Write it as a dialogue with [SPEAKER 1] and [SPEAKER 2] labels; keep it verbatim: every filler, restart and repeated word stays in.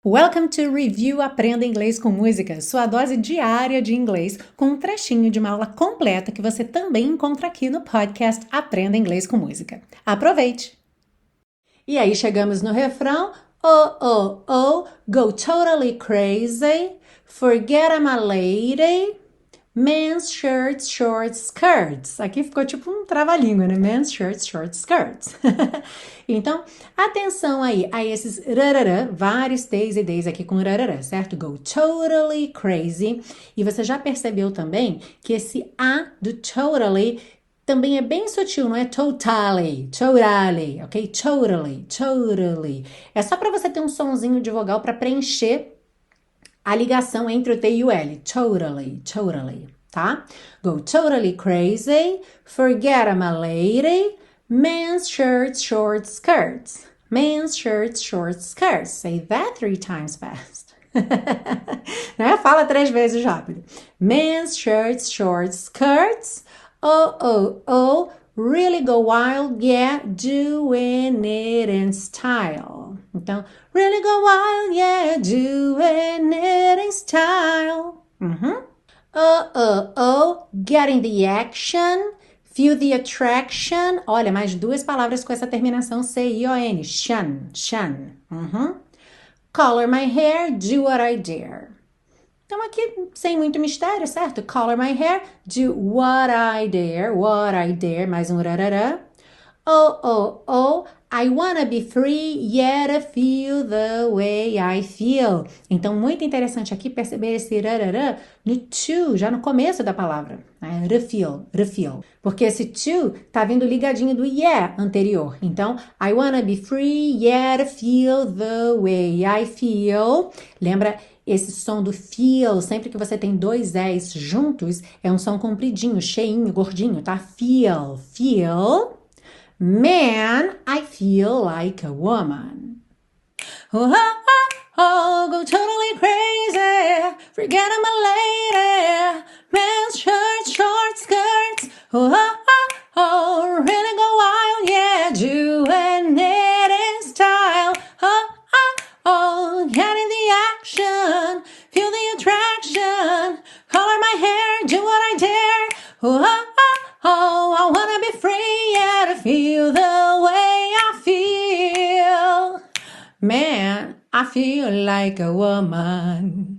[SPEAKER 1] Welcome to Review Aprenda Inglês com Música, sua dose diária de inglês, com um trechinho de uma aula completa que você também encontra aqui no podcast Aprenda Inglês com Música. Aproveite! E aí chegamos no refrão. Oh, oh, oh, go totally crazy, forget I'm a lady, men's shirts, short skirts. Aqui ficou tipo um trava-língua, né? Men's shirts, short skirts. Então, atenção aí a esses rarará, vários T's e D's aqui com rarará, certo? Go totally crazy. E você já percebeu também que esse A do totally também é bem sutil, não é totally, totally, ok? Totally, totally. É só para você ter um sonzinho de vogal para preencher a ligação entre o T e o L. Totally, totally, tá? Go totally crazy, forget I'm a lady, men's shirts, short skirts. Men's shirts, short skirts. Say that three times fast. Né? Fala três vezes rápido. Men's shirts, short skirts. Oh, oh, oh, really go wild, yeah, doing it in style. Então, really go wild, yeah, doing it in style. Uhum. Oh, oh, oh, getting the action, feel the attraction. Olha, mais duas palavras com essa terminação C I O N. Shun, shun. Uhum. Color my hair, do what I dare. Então aqui, sem muito mistério, certo? Color my hair, do what I dare, what I dare, mais um rarará. Oh, oh, oh, I wanna be free, yet I feel the way I feel. Então, muito interessante aqui perceber esse rarará no to, já no começo da palavra. Né? Refeel, refeel. Porque esse to tá vindo ligadinho do yeah anterior. Então, I wanna be free, yet I feel the way I feel. Lembra esse som do feel, sempre que você tem dois S juntos, é um som compridinho, cheinho, gordinho, tá? Feel, feel. Man, I feel like a woman. Oh, oh, oh, oh, go totally crazy, forget I'm a lady, men's shirts, short skirts. Oh, oh, oh, oh, really go wild, yeah, doing it in style. Oh, oh, oh, getting the action, feel the attraction, color my hair, do what I dare. Oh, oh, oh, oh, I wanna be free, yeah, to feel the way I feel. Man, I feel like a woman.